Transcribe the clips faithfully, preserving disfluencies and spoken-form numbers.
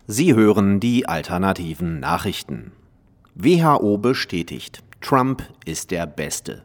Sie hören die alternativen Nachrichten. W H O bestätigt, Trump ist der Beste.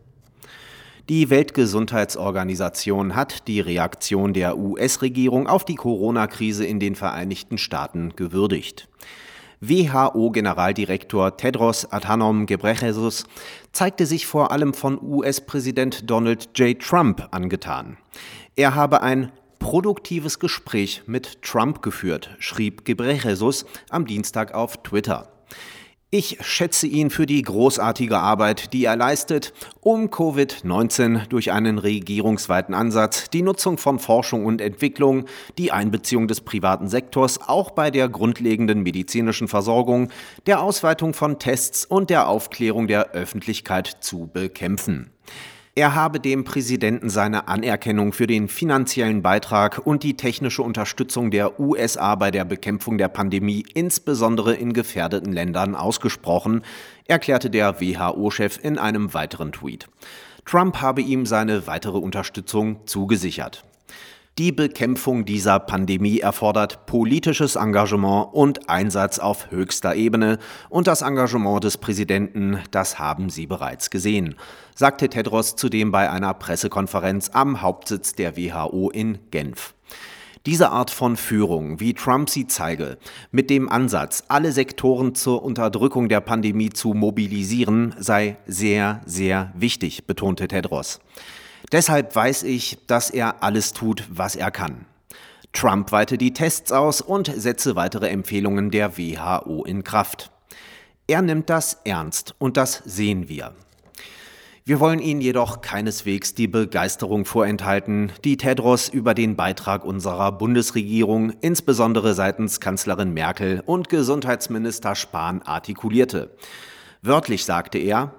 Die Weltgesundheitsorganisation hat die Reaktion der U S-Regierung auf die Corona-Krise in den Vereinigten Staaten gewürdigt. W H O-Generaldirektor Tedros Adhanom Ghebreyesus zeigte sich vor allem von U S-Präsident Donald J. Trump angetan. Er habe ein produktives Gespräch mit Trump geführt, schrieb Ghebreyesus am Dienstag auf Twitter. Ich schätze ihn für die großartige Arbeit, die er leistet, um Covid neunzehn durch einen regierungsweiten Ansatz, die Nutzung von Forschung und Entwicklung, die Einbeziehung des privaten Sektors auch bei der grundlegenden medizinischen Versorgung, der Ausweitung von Tests und der Aufklärung der Öffentlichkeit zu bekämpfen. Er habe dem Präsidenten seine Anerkennung für den finanziellen Beitrag und die technische Unterstützung der U S A bei der Bekämpfung der Pandemie, insbesondere in gefährdeten Ländern, ausgesprochen, erklärte der W H O-Chef in einem weiteren Tweet. Trump habe ihm seine weitere Unterstützung zugesichert. Die Bekämpfung dieser Pandemie erfordert politisches Engagement und Einsatz auf höchster Ebene, und das Engagement des Präsidenten, das haben Sie bereits gesehen, sagte Tedros zudem bei einer Pressekonferenz am Hauptsitz der W H O in Genf. Diese Art von Führung, wie Trump sie zeige, mit dem Ansatz, alle Sektoren zur Unterdrückung der Pandemie zu mobilisieren, sei sehr, sehr wichtig, betonte Tedros. Deshalb weiß ich, dass er alles tut, was er kann. Trump weite die Tests aus und setze weitere Empfehlungen der W H O in Kraft. Er nimmt das ernst und das sehen wir. Wir wollen Ihnen jedoch keineswegs die Begeisterung vorenthalten, die Tedros über den Beitrag unserer Bundesregierung, insbesondere seitens Kanzlerin Merkel und Gesundheitsminister Spahn, artikulierte. Wörtlich sagte er: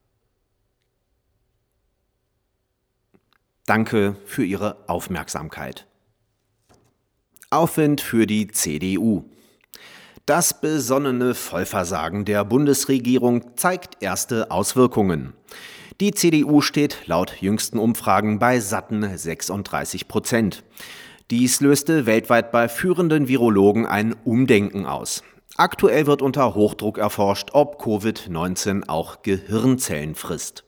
Danke für Ihre Aufmerksamkeit. Aufwind für die C D U. Das besonnene Vollversagen der Bundesregierung zeigt erste Auswirkungen. Die C D U steht laut jüngsten Umfragen bei satten sechsunddreißig Prozent. Dies löste weltweit bei führenden Virologen ein Umdenken aus. Aktuell wird unter Hochdruck erforscht, ob Covid neunzehn auch Gehirnzellen frisst.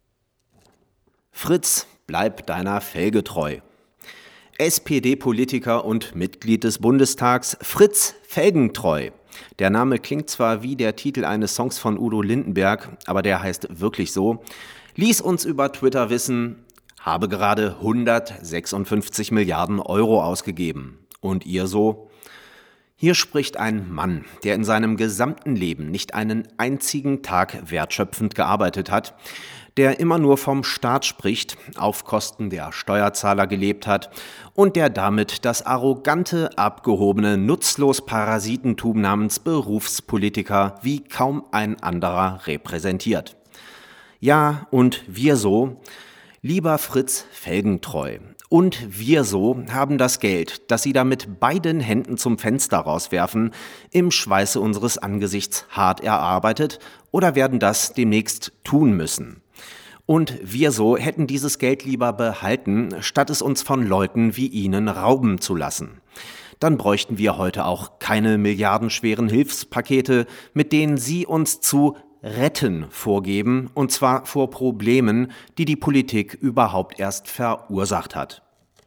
Fritz, bleib deiner Felge treu. S P D-Politiker und Mitglied des Bundestags Fritz Felgentreu. Der Name klingt zwar wie der Titel eines Songs von Udo Lindenberg, aber der heißt wirklich so, ließ uns über Twitter wissen, habe gerade hundertsechsundfünfzig Milliarden Euro ausgegeben. Und ihr so? Hier spricht ein Mann, der in seinem gesamten Leben nicht einen einzigen Tag wertschöpfend gearbeitet hat, der immer nur vom Staat spricht, auf Kosten der Steuerzahler gelebt hat und der damit das arrogante, abgehobene, nutzlos Parasitentum namens Berufspolitiker wie kaum ein anderer repräsentiert. Ja, und wir so, lieber Fritz Felgentreu, und wir so haben das Geld, das Sie da mit beiden Händen zum Fenster rauswerfen, im Schweiße unseres Angesichts hart erarbeitet oder werden das demnächst tun müssen. Und wir so hätten dieses Geld lieber behalten, statt es uns von Leuten wie Ihnen rauben zu lassen. Dann bräuchten wir heute auch keine milliardenschweren Hilfspakete, mit denen Sie uns zu retten vorgeben, und zwar vor Problemen, die die Politik überhaupt erst verursacht hat.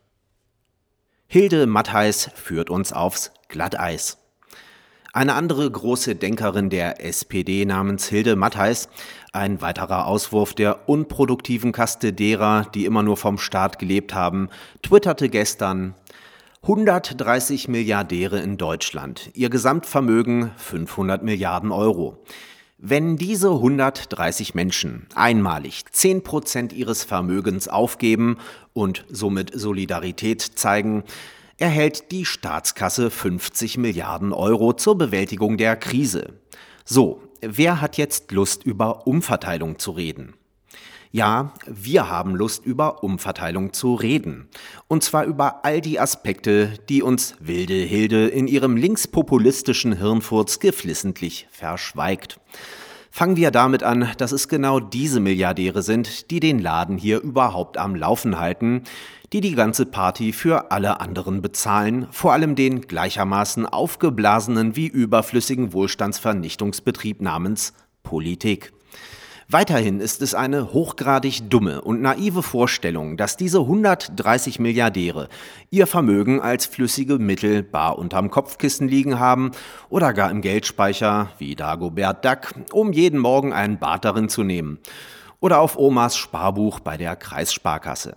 Hilde Mattheis führt uns aufs Glatteis. Eine andere große Denkerin der S P D namens Hilde Mattheis, ein weiterer Auswurf der unproduktiven Kaste derer, die immer nur vom Staat gelebt haben, twitterte gestern: hundertdreißig Milliardäre in Deutschland, ihr Gesamtvermögen fünfhundert Milliarden Euro. Wenn diese hundertdreißig Menschen einmalig zehn Prozent ihres Vermögens aufgeben und somit Solidarität zeigen, erhält die Staatskasse fünfzig Milliarden Euro zur Bewältigung der Krise. So, wer hat jetzt Lust, über Umverteilung zu reden? Ja, wir haben Lust, über Umverteilung zu reden. Und zwar über all die Aspekte, die uns wilde Hilde in ihrem linkspopulistischen Hirnfurz geflissentlich verschweigt. Fangen wir damit an, dass es genau diese Milliardäre sind, die den Laden hier überhaupt am Laufen halten, die die ganze Party für alle anderen bezahlen, vor allem den gleichermaßen aufgeblasenen wie überflüssigen Wohlstandsvernichtungsbetrieb namens Politik. Weiterhin ist es eine hochgradig dumme und naive Vorstellung, dass diese hundertdreißig Milliardäre ihr Vermögen als flüssige Mittel bar unterm Kopfkissen liegen haben oder gar im Geldspeicher, wie Dagobert Duck, um jeden Morgen ein Bad darin zu nehmen. Oder auf Omas Sparbuch bei der Kreissparkasse.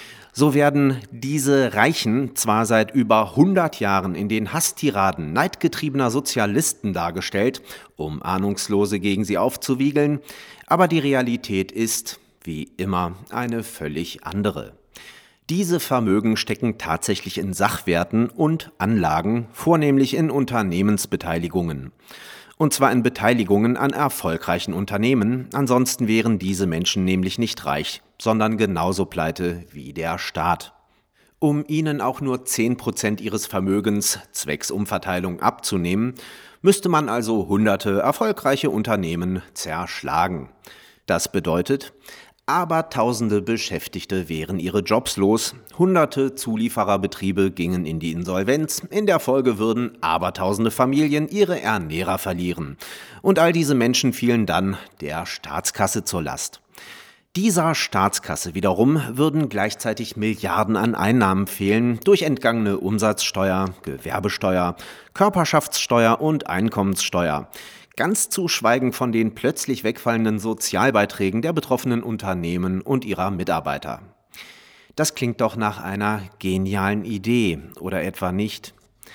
So werden diese Reichen zwar seit über hundert Jahren in den Hasstiraden neidgetriebener Sozialisten dargestellt, um Ahnungslose gegen sie aufzuwiegeln, aber die Realität ist, wie immer, eine völlig andere. Diese Vermögen stecken tatsächlich in Sachwerten und Anlagen, vornehmlich in Unternehmensbeteiligungen. Und zwar in Beteiligungen an erfolgreichen Unternehmen, ansonsten wären diese Menschen nämlich nicht reich, sondern genauso pleite wie der Staat. Um ihnen auch nur zehn Prozent ihres Vermögens zwecks Umverteilung abzunehmen, müsste man also hunderte erfolgreiche Unternehmen zerschlagen. Das bedeutet, Abertausende Beschäftigte wären ihre Jobs los, hunderte Zuliefererbetriebe gingen in die Insolvenz, in der Folge würden abertausende Familien ihre Ernährer verlieren. Und all diese Menschen fielen dann der Staatskasse zur Last. Dieser Staatskasse wiederum würden gleichzeitig Milliarden an Einnahmen fehlen durch entgangene Umsatzsteuer, Gewerbesteuer, Körperschaftssteuer und Einkommenssteuer. Ganz zu schweigen von den plötzlich wegfallenden Sozialbeiträgen der betroffenen Unternehmen und ihrer Mitarbeiter. Das klingt doch nach einer genialen Idee, oder etwa nicht?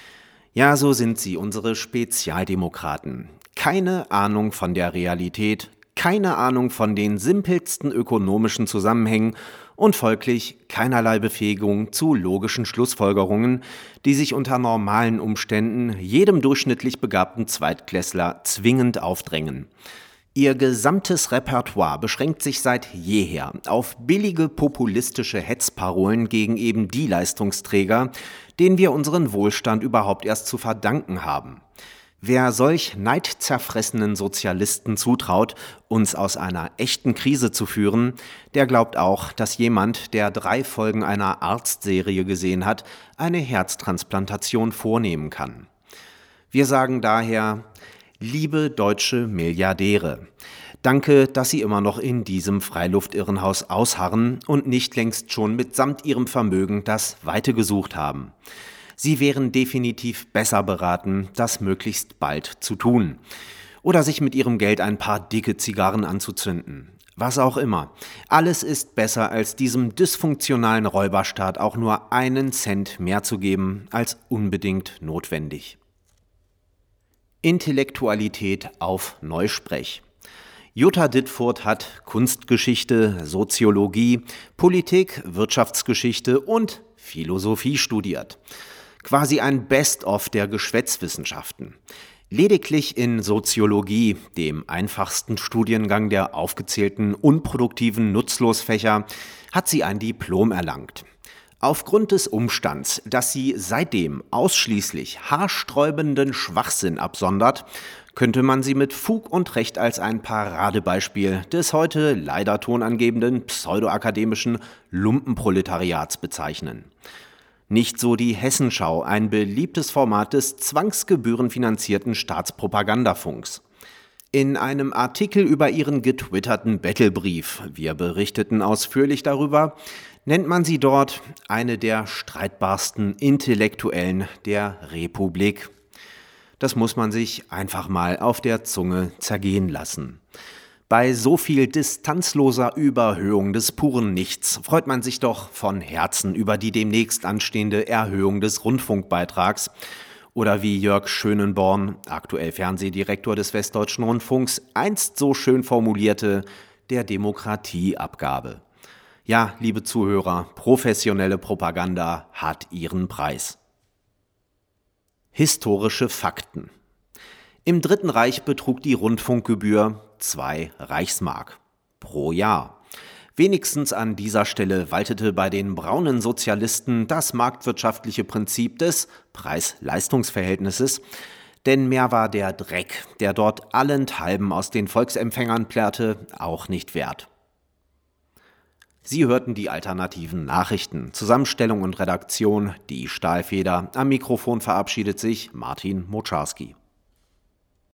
Ja, so sind sie, unsere Spezialdemokraten. Keine Ahnung von der Realität, keine Ahnung von den simpelsten ökonomischen Zusammenhängen und folglich keinerlei Befähigung zu logischen Schlussfolgerungen, die sich unter normalen Umständen jedem durchschnittlich begabten Zweitklässler zwingend aufdrängen. Ihr gesamtes Repertoire beschränkt sich seit jeher auf billige populistische Hetzparolen gegen eben die Leistungsträger, denen wir unseren Wohlstand überhaupt erst zu verdanken haben. Wer solch neidzerfressenen Sozialisten zutraut, uns aus einer echten Krise zu führen, der glaubt auch, dass jemand, der drei Folgen einer Arztserie gesehen hat, eine Herztransplantation vornehmen kann. Wir sagen daher, liebe deutsche Milliardäre, danke, dass Sie immer noch in diesem Freiluftirrenhaus ausharren und nicht längst schon mitsamt Ihrem Vermögen das Weite gesucht haben. Sie wären definitiv besser beraten, das möglichst bald zu tun. Oder sich mit ihrem Geld ein paar dicke Zigarren anzuzünden. Was auch immer. Alles ist besser, als diesem dysfunktionalen Räuberstaat auch nur einen Cent mehr zu geben, als unbedingt notwendig. Intellektualität auf Neusprech. Jutta Dittfurt hat Kunstgeschichte, Soziologie, Politik, Wirtschaftsgeschichte und Philosophie studiert. Quasi ein Best-of der Geschwätzwissenschaften. Lediglich in Soziologie, dem einfachsten Studiengang der aufgezählten unproduktiven Nutzlosfächer, hat sie ein Diplom erlangt. Aufgrund des Umstands, dass sie seitdem ausschließlich haarsträubenden Schwachsinn absondert, könnte man sie mit Fug und Recht als ein Paradebeispiel des heute leider tonangebenden pseudoakademischen Lumpenproletariats bezeichnen. Nicht so die Hessenschau, ein beliebtes Format des zwangsgebührenfinanzierten Staatspropagandafunks. In einem Artikel über ihren getwitterten Bettelbrief, wir berichteten ausführlich darüber, nennt man sie dort eine der streitbarsten Intellektuellen der Republik. Das muss man sich einfach mal auf der Zunge zergehen lassen. Bei so viel distanzloser Überhöhung des puren Nichts freut man sich doch von Herzen über die demnächst anstehende Erhöhung des Rundfunkbeitrags oder wie Jörg Schönenborn, aktuell Fernsehdirektor des Westdeutschen Rundfunks, einst so schön formulierte, der Demokratieabgabe. Ja, liebe Zuhörer, professionelle Propaganda hat ihren Preis. Historische Fakten. Im Dritten Reich betrug die Rundfunkgebühr zwei Reichsmark pro Jahr. Wenigstens an dieser Stelle waltete bei den braunen Sozialisten das marktwirtschaftliche Prinzip des Preis-Leistungs-Verhältnisses, Denn mehr war der Dreck, der dort allenthalben aus den Volksempfängern plärrte, auch nicht wert. Sie hörten die alternativen Nachrichten. Zusammenstellung und Redaktion, die Stahlfeder. Am Mikrofon verabschiedet sich Martin Moczarski.